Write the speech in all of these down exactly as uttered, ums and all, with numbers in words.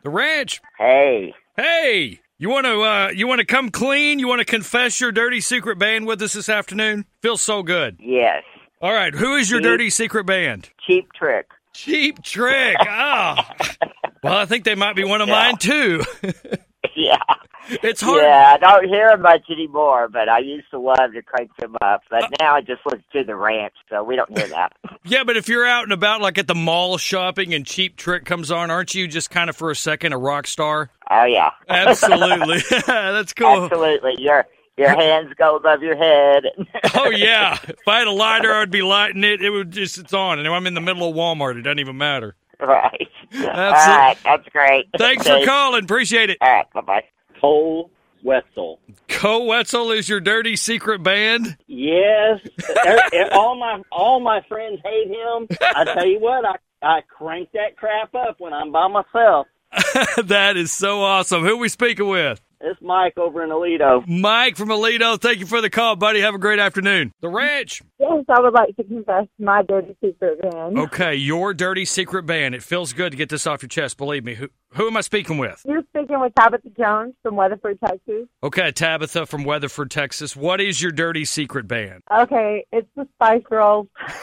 The Ranch. Hey. Hey. You want to uh, you want to come clean? You want to confess your dirty secret band with us this afternoon? Feels so good. Yes. All right. Who is your Cheap, dirty secret band? Cheap Trick. Cheap Trick. Oh. Well, I think they might be one of Yeah. mine, too. Yeah. It's hard. Yeah, I don't hear them much anymore, but I used to love to crank them up. But uh, now I just listen to The Ranch, so we don't hear that. Yeah, but if you're out and about, like at the mall shopping and Cheap Trick comes on, aren't you just kind of for a second a rock star? Oh, yeah. Absolutely. That's cool. Absolutely. Your your hands go above your head. Oh, yeah. If I had a lighter, I'd be lighting it. It would just, it's on. And if I'm in the middle of Walmart, it doesn't even matter. Right. Absolutely. All right. That's great. Thanks for calling. Appreciate it. All right. Bye-bye. Cole Wetzel. Cole Wetzel is your dirty secret band? Yes. all my all my friends hate him. I tell you what, I, I crank that crap up when I'm by myself. That is so awesome. Who are we speaking with? It's Mike over in Aledo. Mike from Aledo. Thank you for the call, buddy. Have a great afternoon. The Ranch. Yes, I would like to confess my dirty secret band. Okay, your dirty secret band. It feels good to get this off your chest. Believe me. Who, who am I speaking with? You're speaking with Tabitha Jones from Weatherford, Texas. Okay, Tabitha from Weatherford, Texas. What is your dirty secret band? Okay, it's the Spice Girls.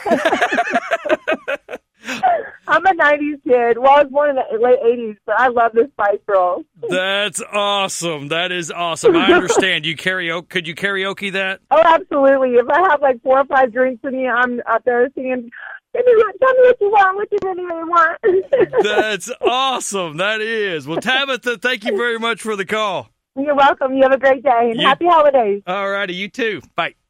I'm a nineties kid. Well, I was born in the late eighties, but I love the Spice Girls. That's awesome. That is awesome. I understand. You karaoke? Could you karaoke that? Oh, absolutely. If I have like four or five drinks in me, I'm out there singing, tell me what, tell me what you want, what you really, really want. That's awesome. That is. Well, Tabitha, thank you very much for the call. You're welcome. You have a great day, and You- happy holidays. All righty. You too. Bye.